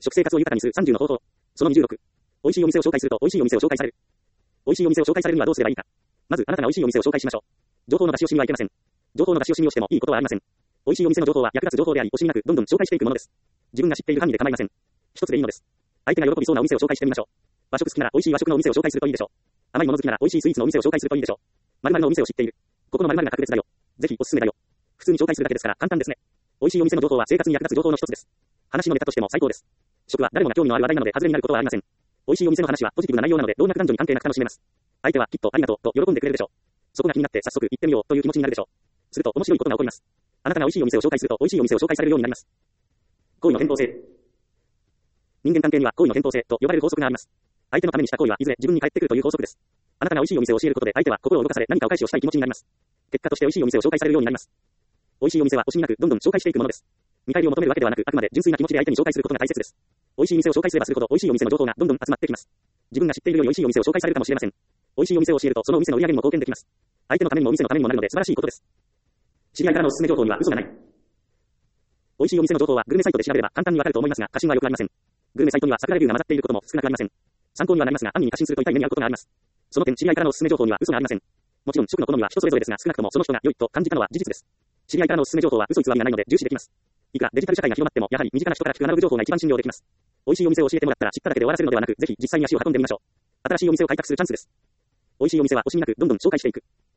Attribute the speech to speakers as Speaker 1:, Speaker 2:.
Speaker 1: 食生活を豊かにする30の方法。その26。美味しいお店を紹介すると美味しいお店を紹介される。美味しいお店を紹介されるにはどうすればいいか。まず、あなたが美味しいお店を紹介しましょう。情報の出し惜しみはいけません。情報の出し惜しみをしてもいいことはありません。美味しいお店の情報は役立つ情報であり、惜しみなくどんどん紹介していくものです。自分が知っている範囲で構いません。一つでいいのです。相手が喜びそうなお店を紹介してみましょう。和食好きなら美味しい和食のお店を紹介するといいでしょう。甘いもの好きなら美味しいスイーツのお店を紹介するといいでしょう。〇〇のお店を知っている。ここの〇〇が格別だよ。ぜひおすすめだよ。普通に紹介するだけですから簡単ですね。美味しいお店の情報は生活に役立つ情報の一つです。話のネタとしても最高です。食は誰もが興味のある話題なので外れになることはありません。美味しいお店の話はポジティブな内容なので老若男女に関係なく楽しめます。相手はきっとありがとうと喜んでくれるでしょう。そこが気になって早速行ってみようという気持ちになるでしょう。すると面白いことが起こります。あなたが美味しいお店を紹介すると美味しいお店を紹介されるようになります。行為の偏頭性。人間関係には行為の偏頭性と呼ばれる法則があります。相手のためにした行為はいずれ自分に返ってくるという法則です。あなたが美味しいお店を教えることで相手は心を動かされ何かお返しをしたい気持ちになります。結果として美味しいお店を紹介されるようになります。美味しいお店は惜しみなくどんどん紹介していくものです。見返りを求めるわけではなく、あくまで純粋な気持ちで相手に紹介することが大切です。美味しい店を紹介すればするほど美味しいお店の情報がどんどん集まってきます。自分が知っているより美味しいお店を紹介されるかもしれません。美味しいお店を教えるとそのお店の売り上げにも貢献できます。相手のためにもお店のためにもなるので素晴らしいことです。知り合いからのおすすめ情報には嘘がない。美味しいお店の情報はグルメサイトで調べれば簡単にわかると思いますが、過信はよくありません。グルメサイトには桜レビューが混ざっていることも少なくありません。参考にはなりますが、暗に過信すると痛い目に遭うことがあります。その点、知り合いからのおすすめ情報には嘘がありません。もちろん、食の好みは人それぞれですが、少なくともその人が良いと感じたのは事実です。知り合いからのおすすめ情報は嘘偽りがないので重視できます。いくらデジタル社会が広まっても、やはり身近な人から聞くアナログ情報が一番信用できます。美味しいお店を教えてもらったら知っただけで終わらせるのではなく、ぜひ実際に足を運んでみましょう。新しいお店を開拓するチャンスです。美味しいお店は惜しみなくどんどん紹介していく。